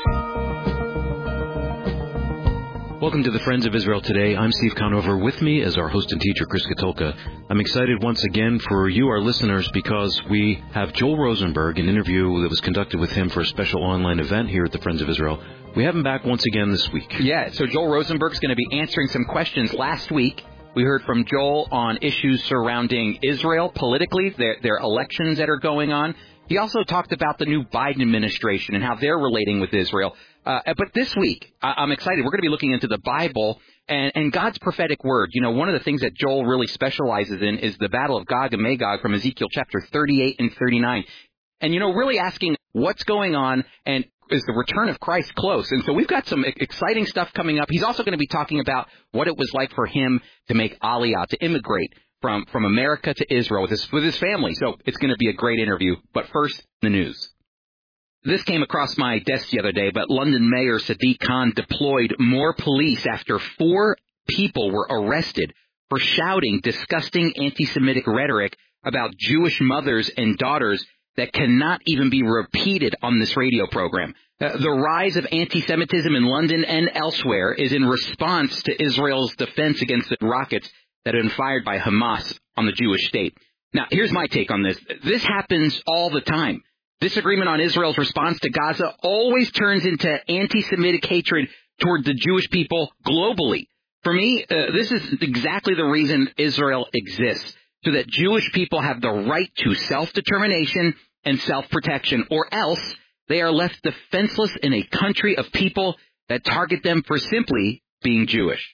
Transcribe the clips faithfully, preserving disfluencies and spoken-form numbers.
Welcome to the Friends of Israel Today. I'm Steve Conover. With me is our host and teacher, Chris Katulka. I'm excited once again for you, our listeners, because we have Joel Rosenberg, an interview that was conducted with him for a special online event here at the Friends of Israel. We have him back once again this week. Yeah, so Joel Rosenberg's going to be answering some questions. Last week, we heard from Joel on issues surrounding Israel politically, their, their elections that are going on. He also talked about the new Biden administration and how they're relating with Israel. Uh, but this week, I- I'm excited. We're going to be looking into the Bible and, and God's prophetic word. You know, one of the things that Joel really specializes in is the battle of Gog and Magog from Ezekiel chapter thirty-eight and thirty-nine. And, you know, really asking what's going on and is the return of Christ close? And so we've got some exciting stuff coming up. He's also going to be talking about what it was like for him to make Aliyah, to immigrate from, from America to Israel with his, with his family. So it's going to be a great interview. But first, the news. This came across my desk the other day, but London Mayor Sadiq Khan deployed more police after four people were arrested for shouting disgusting anti-Semitic rhetoric about Jewish mothers and daughters that cannot even be repeated on this radio program. Uh, the rise of anti-Semitism in London and elsewhere is in response to Israel's defense against the rockets that have been fired by Hamas on the Jewish state. Now, here's my take on this. This happens all the time. Disagreement on Israel's response to Gaza always turns into anti-Semitic hatred toward the Jewish people globally. For me, uh, this is exactly the reason Israel exists, so that Jewish people have the right to self-determination and self-protection, or else they are left defenseless in a country of people that target them for simply being Jewish.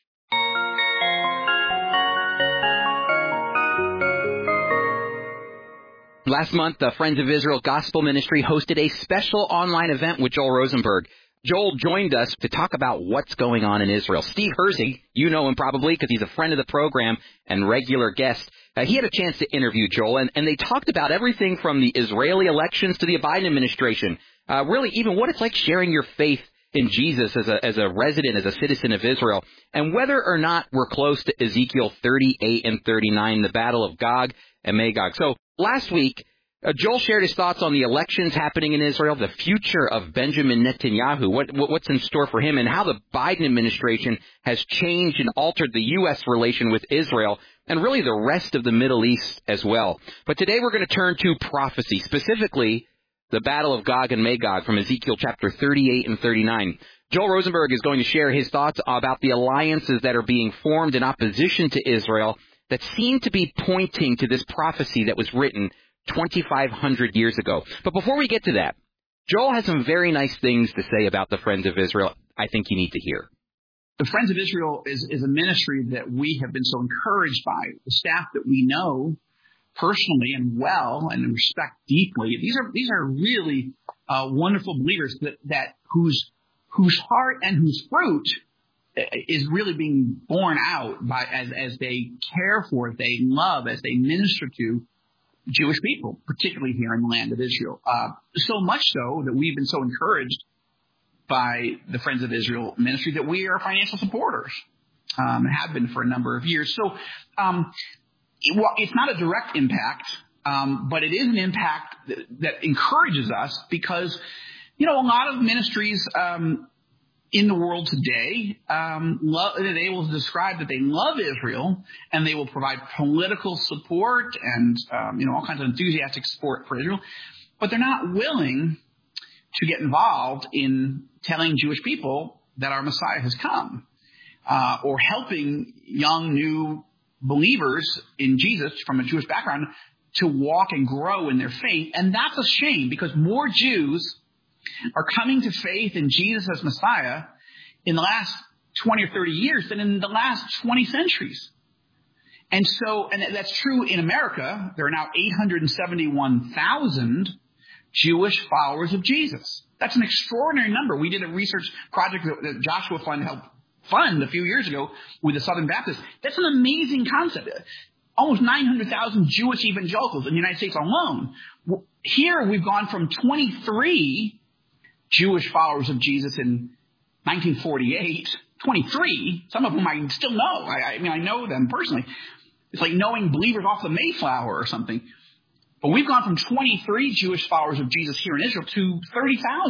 Last month, the Friends of Israel Gospel Ministry hosted a special online event with Joel Rosenberg. Joel joined us to talk about what's going on in Israel. Steve Hersey, you know him probably because he's a friend of the program and regular guest. Uh, he had a chance to interview Joel, and, and they talked about everything from the Israeli elections to the Biden administration. Uh, really, even what it's like sharing your faith in Jesus as a, as a resident, as a citizen of Israel, and whether or not we're close to Ezekiel thirty-eight and thirty-nine, the battle of Gog and Magog. So last week, uh, Joel shared his thoughts on the elections happening in Israel, the future of Benjamin Netanyahu, what, what, what's in store for him, and how the Biden administration has changed and altered the U S relation with Israel, and really the rest of the Middle East as well. But today we're going to turn to prophecy, specifically the battle of Gog and Magog from Ezekiel chapter thirty-eight and thirty-nine. Joel Rosenberg is going to share his thoughts about the alliances that are being formed in opposition to Israel that seem to be pointing to this prophecy that was written twenty-five hundred years ago. But before we get to that, Joel has some very nice things to say about the Friends of Israel I think you need to hear. The Friends of Israel is, is a ministry that we have been so encouraged by. The staff that we know personally and well and respect deeply. These are these are really uh, wonderful believers that, that whose whose heart and whose fruit is really being borne out by as as they care for, they love, as they minister to Jewish people, particularly here in the land of Israel. Uh, so much so that we've been so encouraged by the Friends of Israel ministry that we are financial supporters, um, and have been for a number of years. So, um, it, well, it's not a direct impact, um, but it is an impact that, that encourages us because, you know, a lot of ministries um, in the world today, um, love, they will describe that they love Israel and they will provide political support and, um, you know, all kinds of enthusiastic support for Israel, but they're not willing to get involved in telling Jewish people that our Messiah has come, uh, or helping young new believers in Jesus from a Jewish background to walk and grow in their faith. And that's a shame because more Jews are coming to faith in Jesus as Messiah in the last twenty or thirty years than in the last twenty centuries. And so, and that's true in America. There are now eight hundred seventy-one thousand Jewish followers of Jesus. That's an extraordinary number. We did a research project that Joshua Fund helped fund a few years ago with the Southern Baptists. That's an amazing concept. Almost nine hundred thousand Jewish evangelicals in the United States alone. Here we've gone from twenty-three Jewish followers of Jesus in nineteen forty-eight, twenty-three, some of whom I still know. I, I mean, I know them personally. It's like knowing believers off the Mayflower or something. But we've gone from twenty-three Jewish followers of Jesus here in Israel to thirty thousand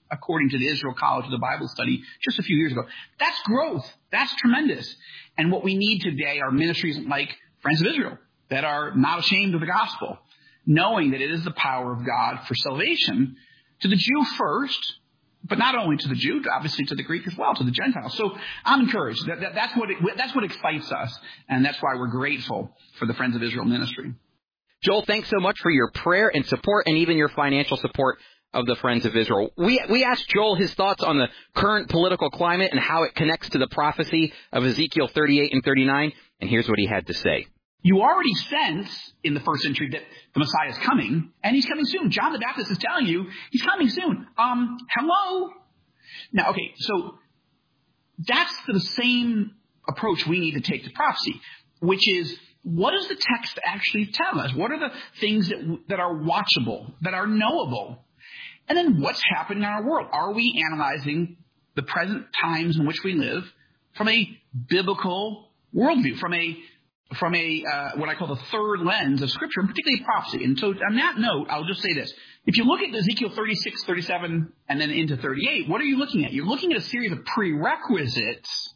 according to the Israel College of the Bible Study just a few years ago. That's growth. That's tremendous. And what we need today are ministries like Friends of Israel that are not ashamed of the gospel, knowing that it is the power of God for salvation to the Jew first, but not only to the Jew, obviously to the Greek as well, to the Gentiles. So I'm encouraged. That, that, that's what it, that's what excites us, and that's why we're grateful for the Friends of Israel ministry. Joel, thanks so much for your prayer and support and even your financial support of the Friends of Israel. We we asked Joel his thoughts on the current political climate and how it connects to the prophecy of Ezekiel thirty-eight and thirty-nine, and here's what he had to say. You already sense in the first century that the Messiah is coming, and he's coming soon. John the Baptist is telling you he's coming soon. Um, hello? Now, okay, so that's the same approach we need to take to prophecy, which is, what does the text actually tell us? What are the things that that are watchable, that are knowable? And then what's happening in our world? Are we analyzing the present times in which we live from a biblical worldview, from a from a uh, what I call the third lens of Scripture, and particularly prophecy? And so on that note, I'll just say this. If you look at Ezekiel thirty-six, thirty-seven, and then into thirty-eight, what are you looking at? You're looking at a series of prerequisites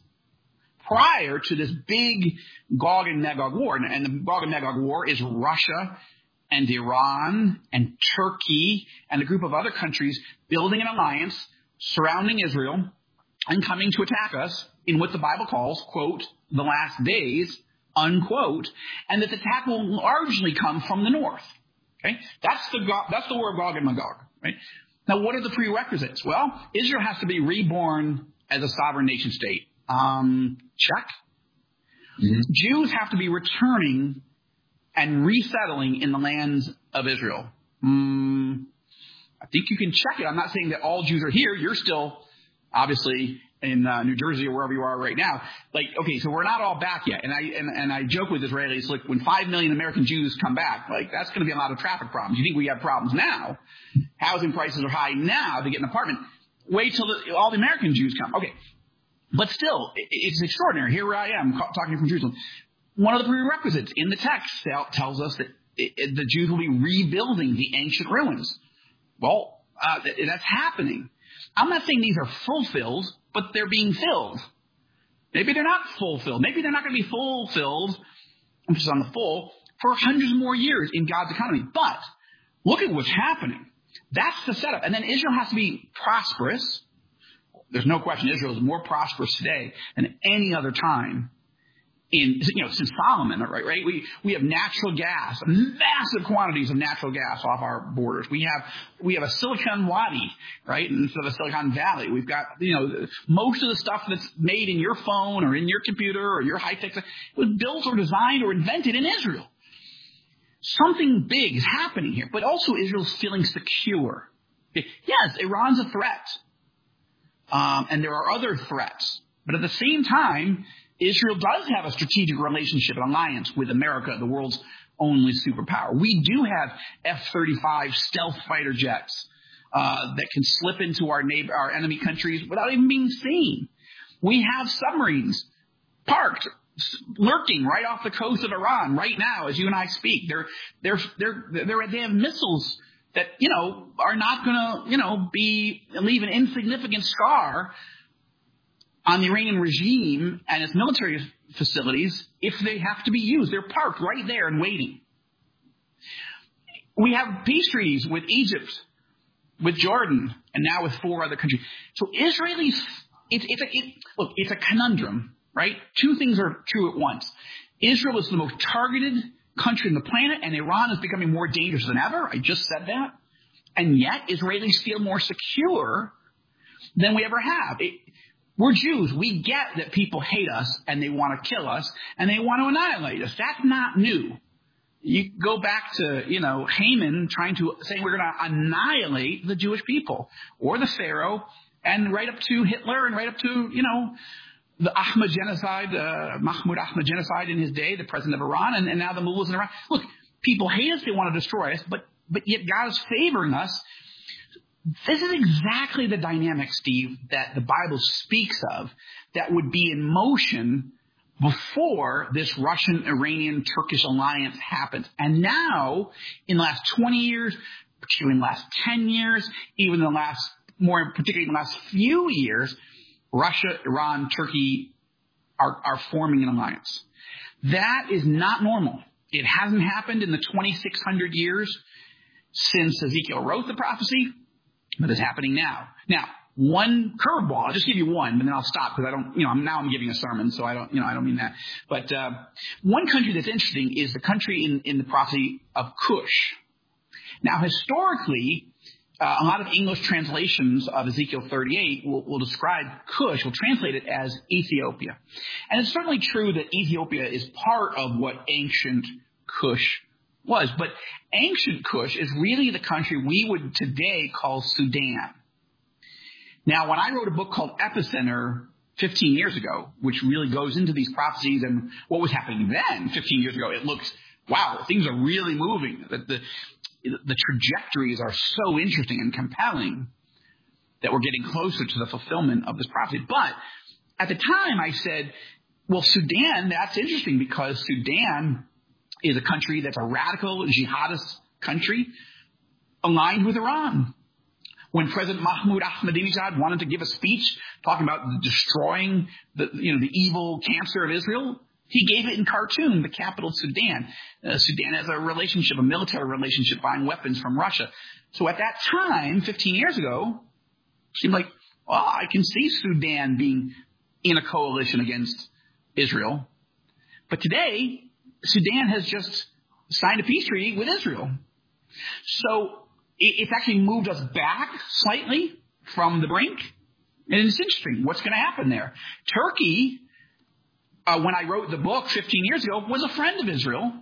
prior to this big Gog and Magog war. And the Gog and Magog war is Russia and Iran and Turkey and a group of other countries building an alliance surrounding Israel and coming to attack us in what the Bible calls, quote, the last days, unquote, and that the attack will largely come from the north. Okay? That's the that's the war of Gog and Magog. Right? Now, what are the prerequisites? Well, Israel has to be reborn as a sovereign nation state. Um, check. Mm-hmm. Jews have to be returning and resettling in the lands of Israel. Mm, I think you can check it. I'm not saying that all Jews are here. You're still, obviously, in uh, New Jersey or wherever you are right now. Like, okay, so we're not all back yet. And I and, and I joke with Israelis, like, when five million American Jews come back, like, that's going to be a lot of traffic problems. You think we have problems now? Housing prices are high now to get an apartment. Wait till the, all the American Jews come. Okay. But still, it's extraordinary. Here I am talking from Jerusalem. One of the prerequisites in the text tells us that the Jews will be rebuilding the ancient ruins. Well, uh, that's happening. I'm not saying these are fulfilled, but they're being filled. Maybe they're not fulfilled. Maybe they're not going to be fulfilled, emphasis on the full, for hundreds more years in God's economy. But look at what's happening. That's the setup. And then Israel has to be prosperous. There's no question Israel is more prosperous today than any other time in, you know, since Solomon, right? Right? We we have natural gas, massive quantities of natural gas off our borders. We have we have a Silicon Wadi, right, instead of a Silicon Valley. We've got, you know, most of the stuff that's made in your phone or in your computer or your high tech was built or designed or invented in Israel. Something big is happening here, but also Israel's feeling secure. Yes, Iran's a threat. Um, and there are other threats. But at the same time, Israel does have a strategic relationship and alliance with America, the world's only superpower. We do have F thirty-five stealth fighter jets uh, that can slip into our neighbor, our enemy countries without even being seen. We have submarines parked, lurking right off the coast of Iran right now as you and I speak. They're they're they're, they're they have missiles that, you know, are not going to, you know, be leave an insignificant scar on the Iranian regime and its military facilities if they have to be used. They're parked right there and waiting. We have peace treaties with Egypt, with Jordan, and now with four other countries. So Israelis, it's, it's a, it, look, it's a conundrum, right? Two things are true at once. Israel is the most targeted country on the planet, and Iran is becoming more dangerous than ever. I just said that. And yet, Israelis feel more secure than we ever have. It, we're Jews. We get that people hate us, and they want to kill us, and they want to annihilate us. That's not new. You go back to, you know, Haman trying to say we're going to annihilate the Jewish people, or the Pharaoh, and right up to Hitler, and right up to, you know, the Ahmad genocide, uh, Mahmoud Ahmad genocide in his day, the president of Iran, and, and now the mullahs in Iran. Look, people hate us, they want to destroy us, but but yet God is favoring us. This is exactly the dynamic, Steve, that the Bible speaks of that would be in motion before this Russian-Iranian-Turkish alliance happened. And now, in the last twenty years, particularly in the last ten years, even in the last more particularly in the last few years, Russia, Iran, Turkey are, are forming an alliance. That is not normal. It hasn't happened in the twenty-six hundred years since Ezekiel wrote the prophecy, but it's happening now. Now, one curveball, I'll just give you one, but then I'll stop because I don't, you know, I'm, now I'm giving a sermon, so I don't, you know, I don't mean that. But uh, one country that's interesting is the country in, in the prophecy of Cush. Now, historically, uh, a lot of English translations of Ezekiel thirty-eight will, will describe Cush, will translate it as Ethiopia. And it's certainly true that Ethiopia is part of what ancient Cush was. But ancient Cush is really the country we would today call Sudan. Now, when I wrote a book called Epicenter fifteen years ago, which really goes into these prophecies and what was happening then fifteen years ago, it looks, wow, things are really moving. The, the, the trajectories are so interesting and compelling that we're getting closer to the fulfillment of this prophecy. But at the time I said, well, Sudan, that's interesting because Sudan is a country that's a radical jihadist country aligned with Iran. When President Mahmoud Ahmadinejad wanted to give a speech talking about destroying the, you know, the evil cancer of Israel, he gave it in Khartoum, the capital of Sudan. Uh, Sudan has a relationship, a military relationship, buying weapons from Russia. So at that time, fifteen years ago, it seemed like, well, I can see Sudan being in a coalition against Israel. But today, Sudan has just signed a peace treaty with Israel. So it's actually moved us back slightly from the brink. And it's interesting. What's going to happen there? Turkey, uh, when I wrote the book fifteen years ago, was a friend of Israel.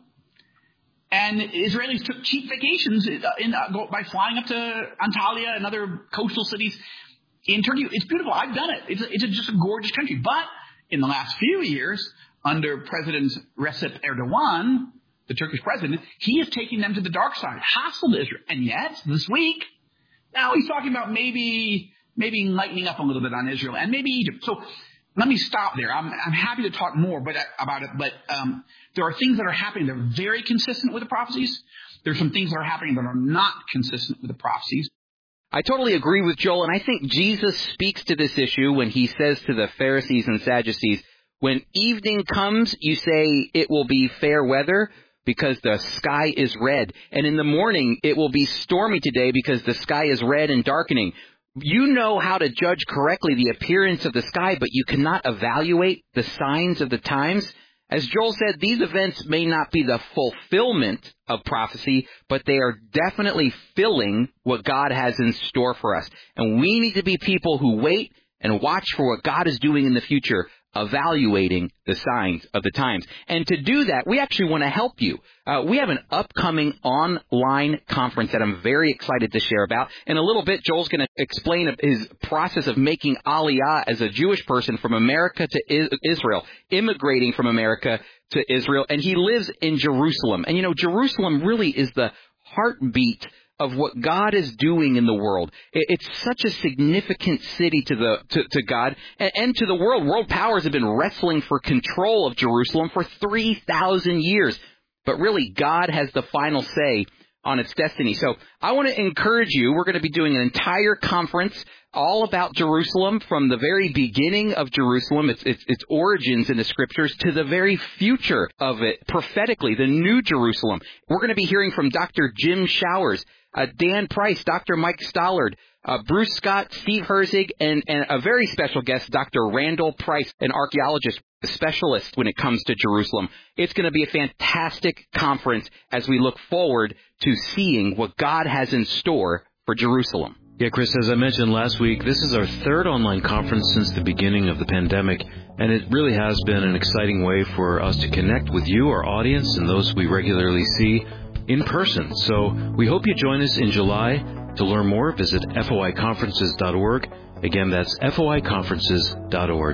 And Israelis took cheap vacations in, in, uh, by flying up to Antalya and other coastal cities in Turkey. It's beautiful. I've done it. It's, a, it's a, just a gorgeous country. But in the last few years, under President Recep Erdogan, the Turkish president, he is taking them to the dark side, hostile to Israel. And yet, this week, now he's talking about maybe maybe lightening up a little bit on Israel and maybe Egypt. So let me stop there. I'm, I'm happy to talk more but, about it, but um, there are things that are happening that are very consistent with the prophecies. There's some things that are happening that are not consistent with the prophecies. I totally agree with Joel, and I think Jesus speaks to this issue when he says to the Pharisees and Sadducees, when evening comes, you say it will be fair weather, because the sky is red. And in the morning, it will be stormy today because the sky is red and darkening. You know how to judge correctly the appearance of the sky, but you cannot evaluate the signs of the times. As Joel said, these events may not be the fulfillment of prophecy, but they are definitely filling what God has in store for us. And we need to be people who wait and watch for what God is doing in the future, evaluating the signs of the times. And to do that, we actually want to help you. Uh, we have an upcoming online conference that I'm very excited to share about. In a little bit, Joel's going to explain his process of making Aliyah as a Jewish person from America to Israel, immigrating from America to Israel, and he lives in Jerusalem. And, you know, Jerusalem really is the heartbeat of what God is doing in the world. It's such a significant city to the to, to God and, and to the world. World powers have been wrestling for control of Jerusalem for three thousand years. But really, God has the final say on its destiny. So I want to encourage you. We're going to be doing an entire conference all about Jerusalem, from the very beginning of Jerusalem, its, its, its origins in the Scriptures, to the very future of it, prophetically, the New Jerusalem. We're going to be hearing from Doctor Jim Showers, Uh, Dan Price, Doctor Mike Stollard, uh, Bruce Scott, Steve Herzig, and, and a very special guest, Doctor Randall Price, an archaeologist, a specialist when it comes to Jerusalem. It's going to be a fantastic conference as we look forward to seeing what God has in store for Jerusalem. Yeah, Chris, as I mentioned last week, this is our third online conference since the beginning of the pandemic, and it really has been an exciting way for us to connect with you, our audience, and those we regularly see in person. So we hope you join us in July. To learn more, visit F O I conferences dot org. Again, that's F O I conferences dot org.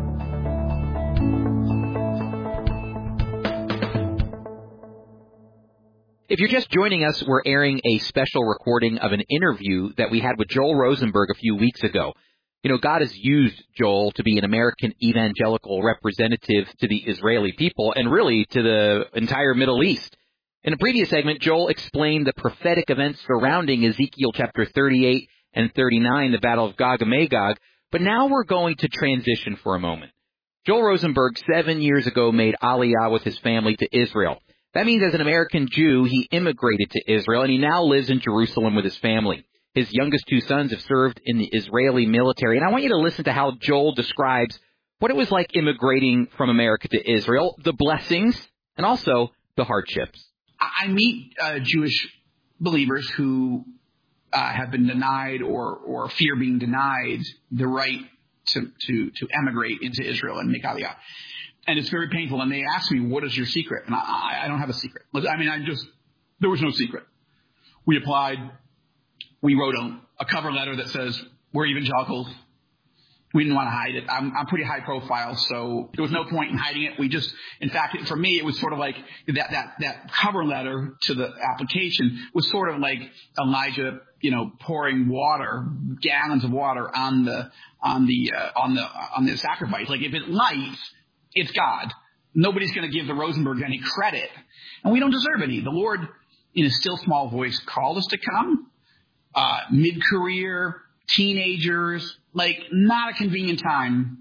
If you're just joining us, we're airing a special recording of an interview that we had with Joel Rosenberg a few weeks ago. You know, God has used Joel to be an American evangelical representative to the Israeli people and really to the entire Middle East. In a previous segment, Joel explained the prophetic events surrounding Ezekiel chapter thirty-eight and thirty-nine, the Battle of Gog and Magog. But now we're going to transition for a moment. Joel Rosenberg, seven years ago, made Aliyah with his family to Israel. That means as an American Jew, he immigrated to Israel, and he now lives in Jerusalem with his family. His youngest two sons have served in the Israeli military. And I want you to listen to how Joel describes what it was like immigrating from America to Israel, the blessings, and also the hardships. I meet uh, Jewish believers who uh, have been denied or, or fear being denied the right to, to, to emigrate into Israel and make Aliyah. And it's very painful. And they ask me, what is your secret? And I, I don't have a secret. I mean, I just, there was no secret. We applied. We wrote a, a cover letter that says, we're evangelicals. We didn't want to hide it. I'm, I'm pretty high profile, so there was no point in hiding it. We just, in fact, for me, it was sort of like that, that, that cover letter to the application was sort of like Elijah, you know, pouring water, gallons of water on the, on the, uh, on the, on the sacrifice. Like if it lights, it's God. Nobody's going to give the Rosenberg any credit, and we don't deserve any. The Lord, in a still small voice, called us to come, uh, mid-career, teenagers, like not a convenient time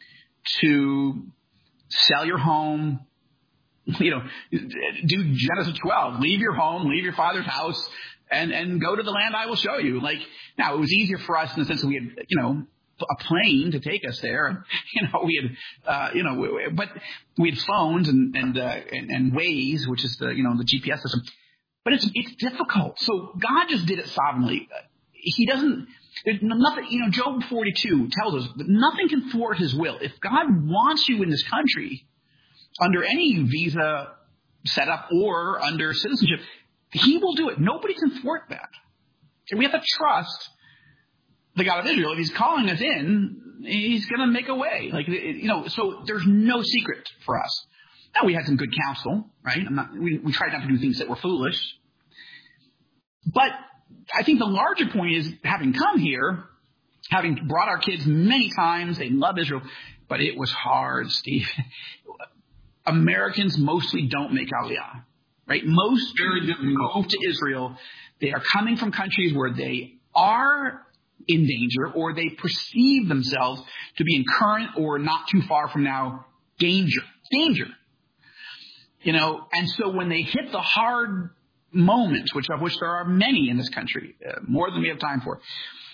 to sell your home, you know, do Genesis twelve, leave your home, leave your father's house, and, and go to the land I will show you. Like, now it was easier for us in the sense that we had, you know, a plane to take us there. You know, we had, uh, you know, but we had phones and, and, uh, and, and Waze, which is the, you know, the G P S system. But it's, it's difficult. So God just did it sovereignly. He doesn't, there's nothing, you know, Job forty-two tells us that nothing can thwart his will. If God wants you in this country under any visa setup or under citizenship, he will do it. Nobody can thwart that. And we have to trust the God of Israel. If he's calling us in, he's going to make a way. Like, you know, so there's no secret for us. Now, we had some good counsel, right? I'm not, we, we tried not to do things that were foolish. But I think the larger point is, having come here, having brought our kids many times, they love Israel, but it was hard, Steve. Americans mostly don't make Aliyah, right? Most go to Israel. They are coming from countries where they are in danger, or they perceive themselves to be in current or not too far from now danger. Danger. You know, and so when they hit the hard moments, which of which there are many in this country, uh, more than we have time for,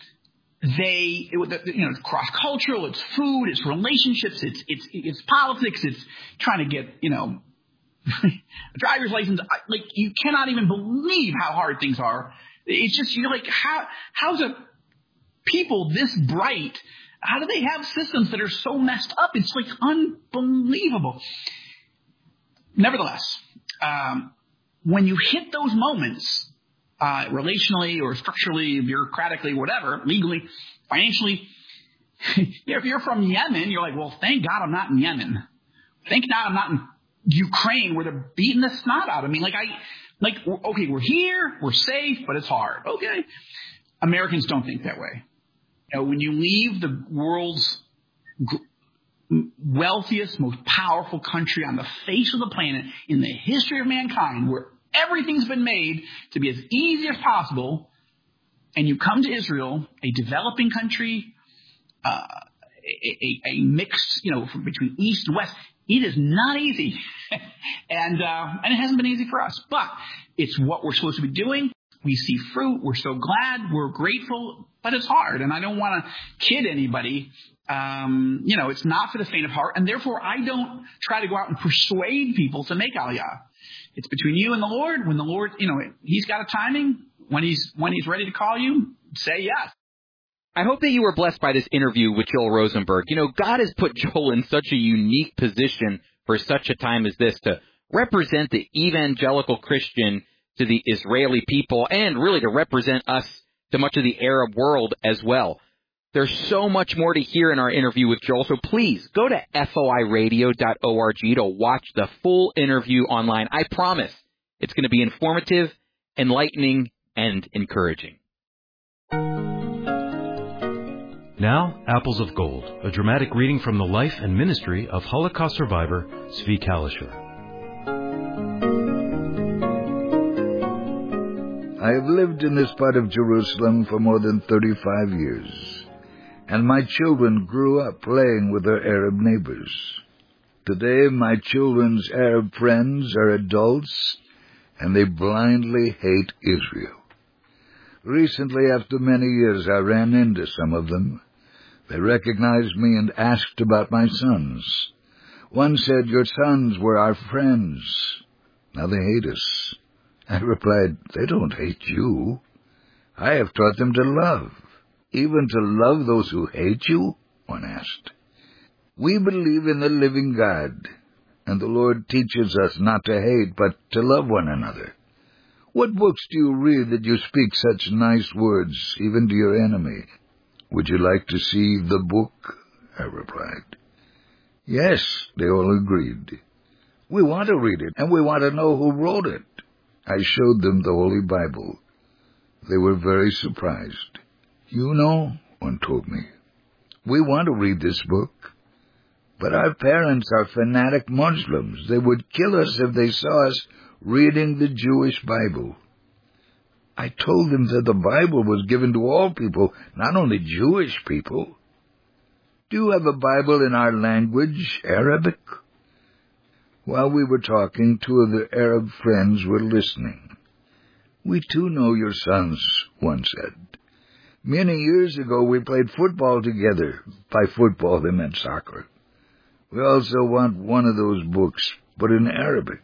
they, it, you know, it's cross-cultural, it's food, it's relationships, it's it's it's politics, it's trying to get, you know, a driver's license. Like, you cannot even believe how hard things are. It's just, you're like, how how's a people this bright? How do they have systems that are so messed up? It's like unbelievable. Nevertheless, um, when you hit those moments, uh, relationally or structurally, bureaucratically, whatever, legally, financially, if you're from Yemen, you're like, well, thank God I'm not in Yemen. Thank God I'm not in Ukraine where they're beating the snot out of me. Like, I, like, okay, we're here, we're safe, but it's hard. Okay. Americans don't think that way. You know, when you leave the world's wealthiest, most powerful country on the face of the planet in the history of mankind, where everything's been made to be as easy as possible, and you come to Israel, a developing country, uh, a, a, a mix, you know, from between east and west, it is not easy. and uh, and it hasn't been easy for us. But it's what we're supposed to be doing. We see fruit. We're so glad. We're grateful. But it's hard. And I don't want to kid anybody. Um, you know, it's not for the faint of heart. And therefore, I don't try to go out and persuade people to make Aliyah. It's between you and the Lord. When the Lord, you know, he's got a timing. When he's when he's ready to call you, say yes. I hope that you were blessed by this interview with Joel Rosenberg. You know, God has put Joel in such a unique position for such a time as this to represent the evangelical Christian to the Israeli people, and really to represent us to much of the Arab world as well. There's so much more to hear in our interview with Joel, so please go to F O I radio dot org to watch the full interview online. I promise it's going to be informative, enlightening, and encouraging. Now, Apples of Gold, a dramatic reading from the life and ministry of Holocaust survivor Zvi Kalisher. I have lived in this part of Jerusalem for more than thirty-five years, and my children grew up playing with their Arab neighbors. Today, my children's Arab friends are adults, and they blindly hate Israel. Recently, after many years, I ran into some of them. They recognized me and asked about my sons. One said, "Your sons were our friends. Now they hate us." I replied, "They don't hate you. I have taught them to love." "Even to love those who hate you?" one asked. We believe in the living God, and the Lord teaches us not to hate, but to love one another. What books do you read that you speak such nice words, even to your enemy? Would you like to see the book? I replied. Yes, they all agreed. We want to read it, and we want to know who wrote it. I showed them the Holy Bible. They were very surprised. You know, one told me, we want to read this book, but our parents are fanatic Muslims. They would kill us if they saw us reading the Jewish Bible. I told them that the Bible was given to all people, not only Jewish people. Do you have a Bible in our language, Arabic? While we were talking, two of the Arab friends were listening. We too know your sons, one said. Many years ago we played football together. By football they meant soccer. We also want one of those books, but in Arabic.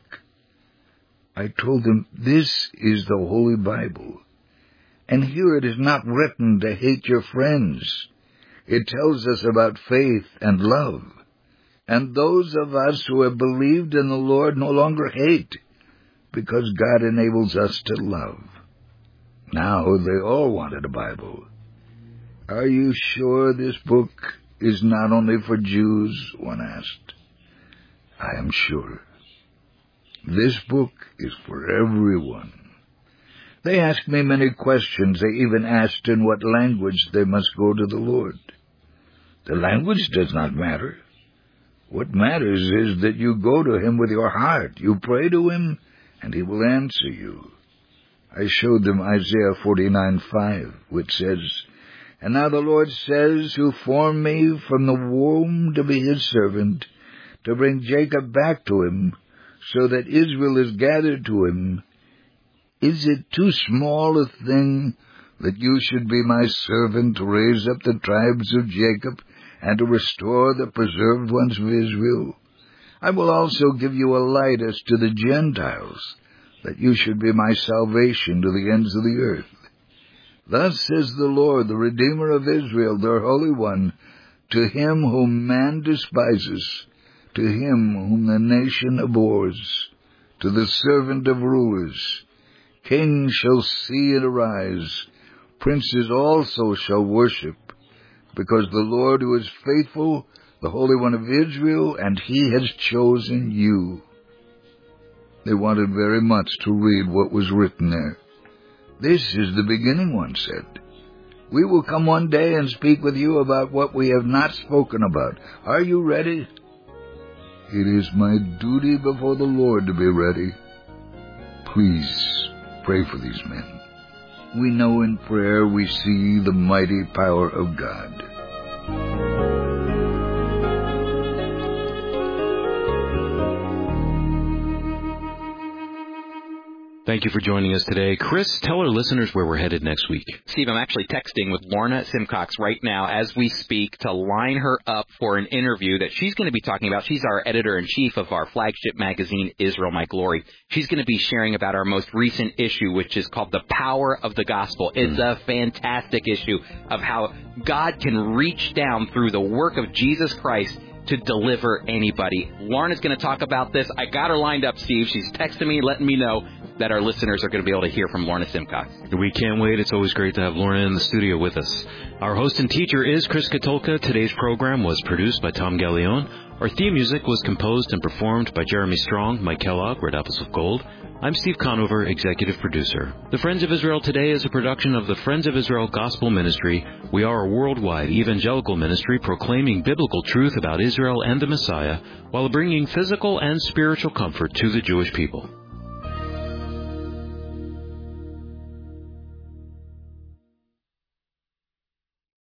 I told them, this is the Holy Bible, and here it is not written to hate your friends. It tells us about faith and love, and those of us who have believed in the Lord no longer hate, because God enables us to love. Now they all wanted a Bible. Are you sure this book is not only for Jews? One asked. I am sure. This book is for everyone. They asked me many questions. They even asked in what language they must go to the Lord. The language does not matter. What matters is that you go to Him with your heart. You pray to Him, and He will answer you. I showed them Isaiah forty-nine five, which says, And now the Lord says, who formed me from the womb to be His servant, to bring Jacob back to Him, so that Israel is gathered to Him. Is it too small a thing that you should be my servant to raise up the tribes of Jacob and to restore the preserved ones of Israel? I will also give you a light as to the Gentiles, that you should be my salvation to the ends of the earth. Thus says the Lord, the Redeemer of Israel, their Holy One, to him whom man despises, to him whom the nation abhors, to the servant of rulers. Kings shall see and arise, princes also shall worship, because the Lord who is faithful, the Holy One of Israel, and He has chosen you. They wanted very much to read what was written there. This is the beginning, one said. We will come one day and speak with you about what we have not spoken about. Are you ready? It is my duty before the Lord to be ready. Please pray for these men. We know in prayer we see the mighty power of God. Thank you for joining us today. Chris, tell our listeners where we're headed next week. Steve, I'm actually texting with Lorna Simcox right now as we speak to line her up for an interview that she's going to be talking about. She's our editor-in-chief of our flagship magazine, Israel My Glory. She's going to be sharing about our most recent issue, which is called The Power of the Gospel. It's a fantastic issue of how God can reach down through the work of Jesus Christ to deliver anybody. Lorna's going to talk about this. I got her lined up, Steve. She's texting me, letting me know that our listeners are going to be able to hear from Lorna Simcox. We can't wait. It's always great to have Lorna in the studio with us. Our host and teacher is Chris Katulka. Today's program was produced by Tom Gallione. Our theme music was composed and performed by Jeremy Strong, Mike Kellogg, Red Apples of Gold. I'm Steve Conover, executive producer. The Friends of Israel Today is a production of the Friends of Israel Gospel Ministry. We are a worldwide evangelical ministry proclaiming biblical truth about Israel and the Messiah while bringing physical and spiritual comfort to the Jewish people.